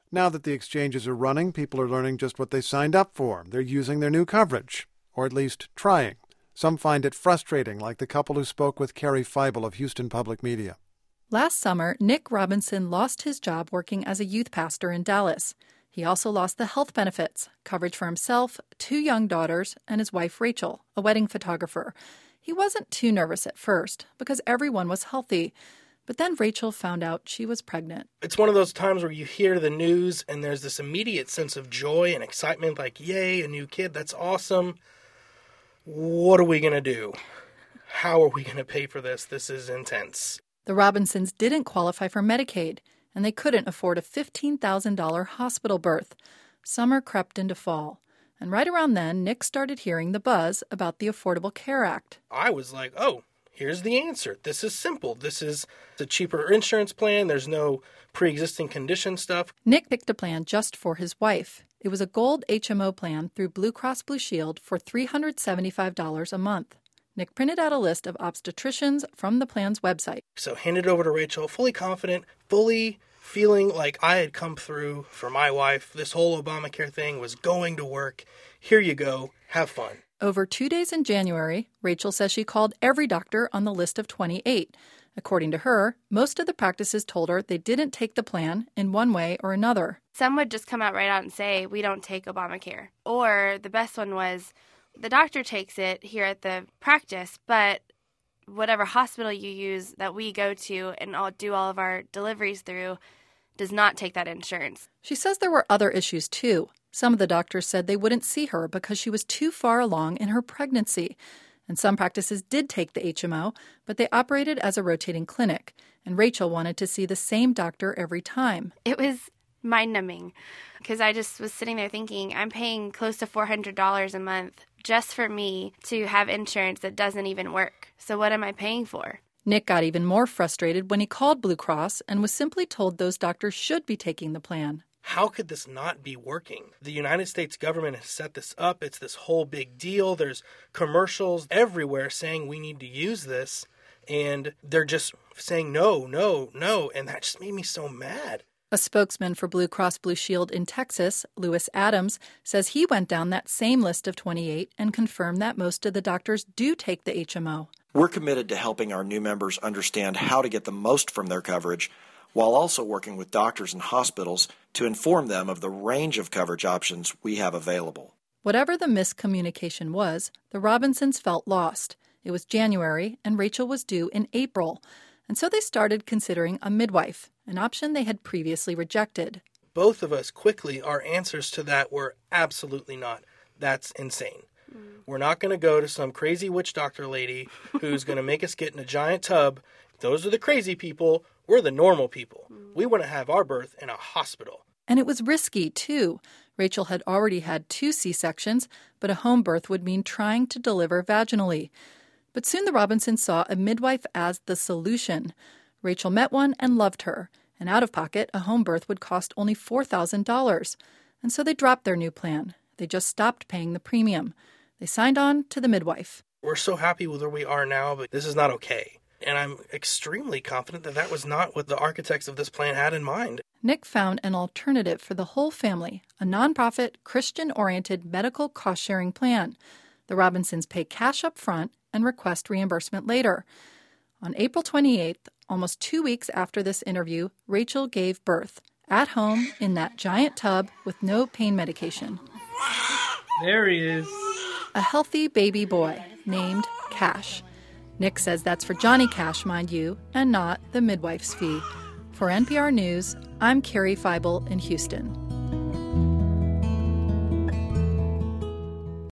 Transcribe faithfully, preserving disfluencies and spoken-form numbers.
Now that the exchanges are running, people are learning just what they signed up for. They're using their new coverage, or at least trying. Some find it frustrating, like the couple who spoke with Carrie Feibel of Houston Public Media. Last summer, Nick Robinson lost his job working as a youth pastor in Dallas. He also lost the health benefits, coverage for himself, two young daughters, and his wife Rachel, a wedding photographer. He wasn't too nervous at first because everyone was healthy. But then Rachel found out she was pregnant. It's one of those times where you hear the news and there's this immediate sense of joy and excitement, like, yay, a new kid, that's awesome. What are we going to do? How are we going to pay for this? This is intense. The Robinsons didn't qualify for Medicaid, and they couldn't afford a fifteen thousand dollars hospital birth. Summer crept into fall. And right around then, Nick started hearing the buzz about the Affordable Care Act. I was like, oh, here's the answer. This is simple. This is a cheaper insurance plan. There's no pre-existing condition stuff. Nick picked a plan just for his wife. It was a gold H M O plan through Blue Cross Blue Shield for three hundred seventy-five dollars a month. Nick printed out a list of obstetricians from the plan's website. So handed it over to Rachel, fully confident, fully feeling like I had come through for my wife. This whole Obamacare thing was going to work. Here you go. Have fun. Over two days in January, Rachel says she called every doctor on the list of twenty-eight. According to her, most of the practices told her they didn't take the plan in one way or another. Some would just come out right out and say, we don't take Obamacare. Or the best one was, the doctor takes it here at the practice, but whatever hospital you use that we go to and all, do all of our deliveries through does not take that insurance. She says there were other issues, too. Some of the doctors said they wouldn't see her because she was too far along in her pregnancy. And some practices did take the H M O, but they operated as a rotating clinic. And Rachel wanted to see the same doctor every time. It was mind-numbing because I just was sitting there thinking, I'm paying close to four hundred dollars a month just for me to have insurance that doesn't even work. So what am I paying for? Nick got even more frustrated when he called Blue Cross and was simply told those doctors should be taking the plan. How could this not be working? The United States government has set this up. It's this whole big deal. There's commercials everywhere saying we need to use this. And they're just saying no, no, no. And that just made me so mad. A spokesman for Blue Cross Blue Shield in Texas, Lewis Adams, says he went down that same list of twenty-eight and confirmed that most of the doctors do take the H M O. We're committed to helping our new members understand how to get the most from their coverage, while also working with doctors and hospitals to inform them of the range of coverage options we have available. Whatever the miscommunication was, the Robinsons felt lost. It was January, and Rachel was due in April. And so they started considering a midwife, an option they had previously rejected. Both of us quickly, our answers to that were absolutely not. That's insane. Mm. We're not going to go to some crazy witch doctor lady who's going to make us get in a giant tub. Those are the crazy people. We're the normal people. Mm. We want to have our birth in a hospital. And it was risky, too. Rachel had already had two C-sections, but a home birth would mean trying to deliver vaginally. But soon the Robinsons saw a midwife as the solution. Rachel met one and loved her, and out of pocket, a home birth would cost only four thousand dollars. And so they dropped their new plan. They just stopped paying the premium. They signed on to the midwife. We're so happy with where we are now, but this is not okay. And I'm extremely confident that that was not what the architects of this plan had in mind. Nick found an alternative for the whole family, a nonprofit, Christian-oriented medical cost-sharing plan. The Robinsons pay cash up front and request reimbursement later. On April twenty-eighth, almost two weeks after this interview, Rachel gave birth at home in that giant tub with no pain medication. There he is. A healthy baby boy named Cash. Nick says that's for Johnny Cash, mind you, and not the midwife's fee. For N P R News, I'm Carrie Feibel in Houston.